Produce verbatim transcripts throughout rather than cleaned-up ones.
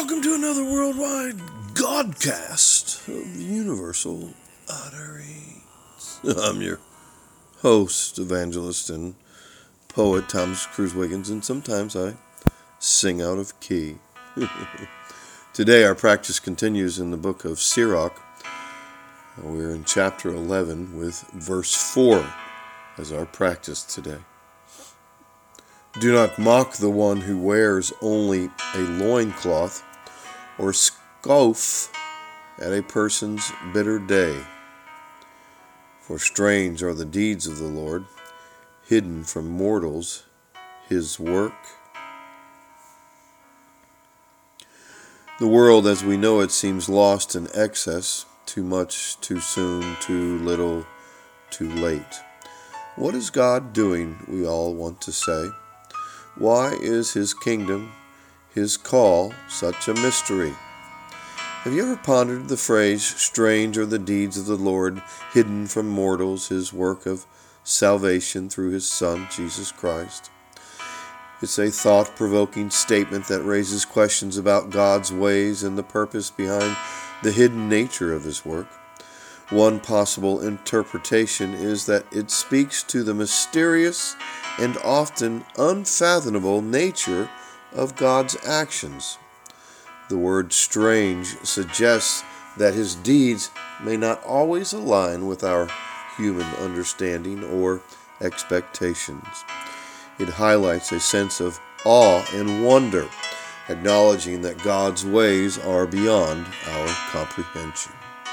Welcome to another worldwide Godcast of Universal Utterings. I'm your host, evangelist, and poet, Thomas Cruz Wiggins, and sometimes I sing out of key. Today our practice continues in the book of Sirach. We're in chapter eleven with verse four as our practice today. Do not mock the one who wears only a loincloth, or scoff at a person's bitter day. For strange are the deeds of the Lord, hidden from mortals, his work. The world as we know it seems lost in excess, too much, too soon, too little, too late. What is God doing, we all want to say? Why is his kingdom, his call, such a mystery? Have you ever pondered the phrase, strange are the deeds of the Lord, hidden from mortals, his work of salvation through his Son, Jesus Christ? It's a thought-provoking statement that raises questions about God's ways and the purpose behind the hidden nature of his work. One possible interpretation is that it speaks to the mysterious and often unfathomable nature of God's actions. The word strange suggests that his deeds may not always align with our human understanding or expectations. It highlights a sense of awe and wonder, acknowledging that God's ways are beyond our comprehension.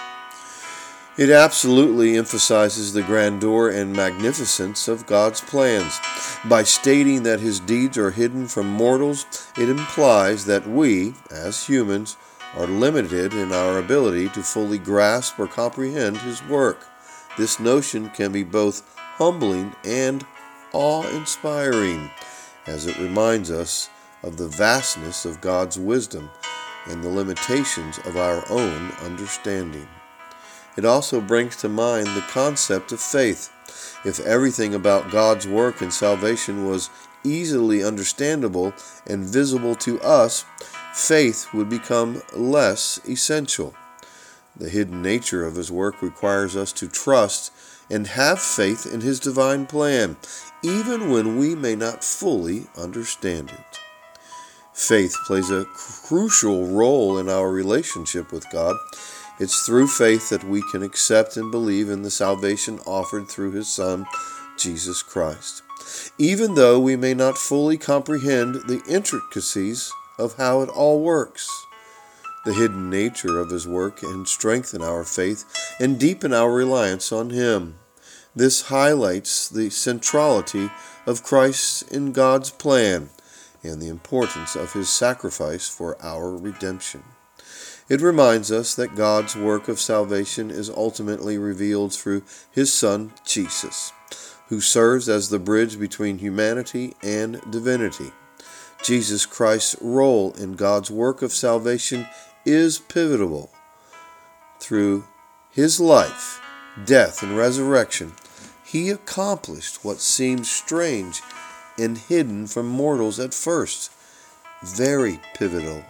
It absolutely emphasizes the grandeur and magnificence of God's plans. By stating that his deeds are hidden from mortals, it implies that we, as humans, are limited in our ability to fully grasp or comprehend his work. This notion can be both humbling and awe-inspiring, as it reminds us of the vastness of God's wisdom and the limitations of our own understanding. It also brings to mind the concept of faith. If everything about God's work and salvation was easily understandable and visible to us, faith would become less essential. The hidden nature of his work requires us to trust and have faith in his divine plan, even when we may not fully understand it. Faith plays a crucial role in our relationship with God. It's through faith that we can accept and believe in the salvation offered through his Son, Jesus Christ. Even though we may not fully comprehend the intricacies of how it all works, the hidden nature of his work can strengthen our faith and deepen our reliance on him. This highlights the centrality of Christ in God's plan and the importance of his sacrifice for our redemption. It reminds us that God's work of salvation is ultimately revealed through his Son, Jesus, who serves as the bridge between humanity and divinity. Jesus Christ's role in God's work of salvation is pivotal. Through his life, death, and resurrection, he accomplished what seemed strange and hidden from mortals at first. Very pivotal.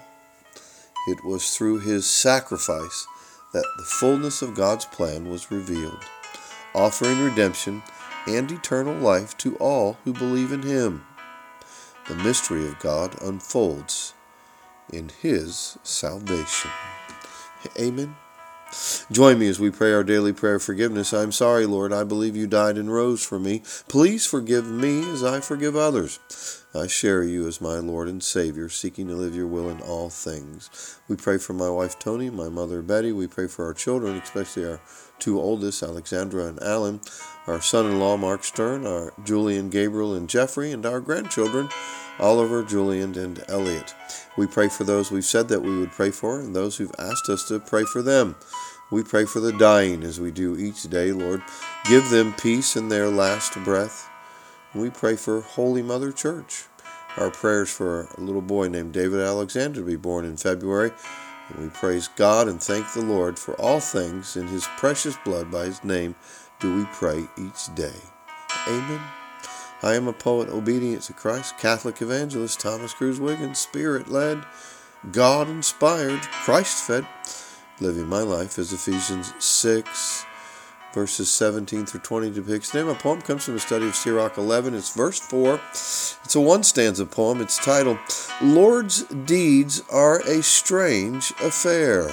It was through his sacrifice that the fullness of God's plan was revealed, offering redemption and eternal life to all who believe in him. The mystery of God unfolds in his salvation. Amen. Join me as we pray our daily prayer of forgiveness. I'm sorry, Lord, I believe you died and rose for me. Please forgive me as I forgive others. I share you as my Lord and Savior, seeking to live your will in all things. We pray for my wife Tony, my mother Betty. We pray for our children, especially our two oldest, Alexandra and Alan, our son-in-law Mark Stern, our Julian, Gabriel, and Jeffrey, and our grandchildren, Oliver, Julian, and Elliot. We pray for those we've said that we would pray for, and those who've asked us to pray for them. We pray for the dying as we do each day, Lord. Give them peace in their last breath. We pray for Holy Mother Church. Our prayers for a little boy named David Alexander to be born in February. And we praise God and thank the Lord for all things. In his precious blood, by his name, do we pray each day. Amen. I am a poet obedient to Christ, Catholic evangelist Thomas Cruz Wiggins, Spirit-led, God-inspired, Christ-fed. Living my life as Ephesians six, verses seventeen through twenty depicts. The name of the poem comes from a study of Sirach eleven. It's verse four. It's a one-stanza poem. It's titled, Lord's Deeds Are a Strange Affair.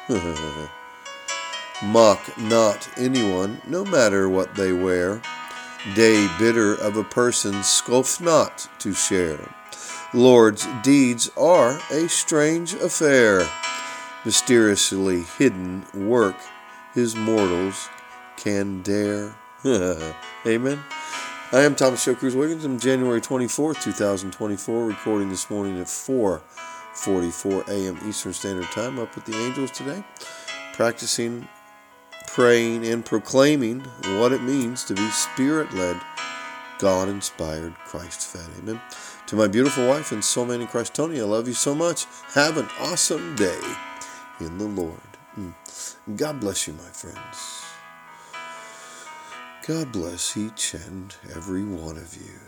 Mock not anyone, no matter what they wear. Day bitter of a person scoff not to share. Lord's deeds are a strange affair. Mysteriously hidden work his mortals can dare. Amen. I am Thomas Joe Cruz Wiggins. I'm January twenty-fourth, twenty twenty-four, recording this morning at four forty-four a.m. Eastern Standard Time, up with the angels today, practicing, praying, and proclaiming what it means to be Spirit-led, God-inspired, Christ-fed. Amen. To my beautiful wife and soulmate in Christ, Tony, I love you so much. Have an awesome day in the Lord. God bless you, my friends. God bless each and every one of you.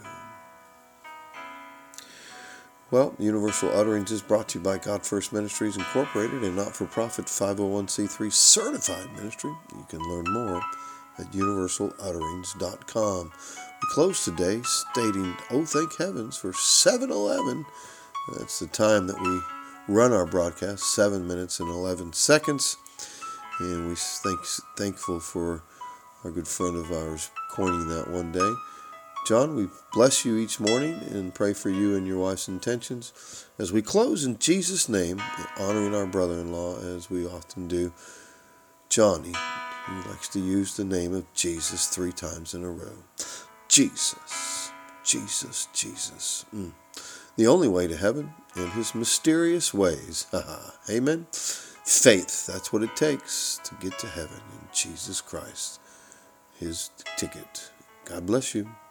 Well, Universal Utterings is brought to you by God First Ministries Incorporated, a not-for-profit five oh one c three certified ministry. You can learn more at universal utterings dot com. We close today stating, oh, thank heavens for seven eleven. That's the time that we run our broadcast, seven minutes and eleven seconds. And we thank thankful for our good friend of ours coining that one day. John, we bless you each morning and pray for you and your wife's intentions as we close in Jesus' name, honoring our brother-in-law as we often do, Johnny. He likes to use the name of Jesus three times in a row. Jesus, Jesus, Jesus. Mm. The only way to heaven in his mysterious ways. Amen. Faith, that's what it takes to get to heaven in Jesus Christ. His ticket. God bless you.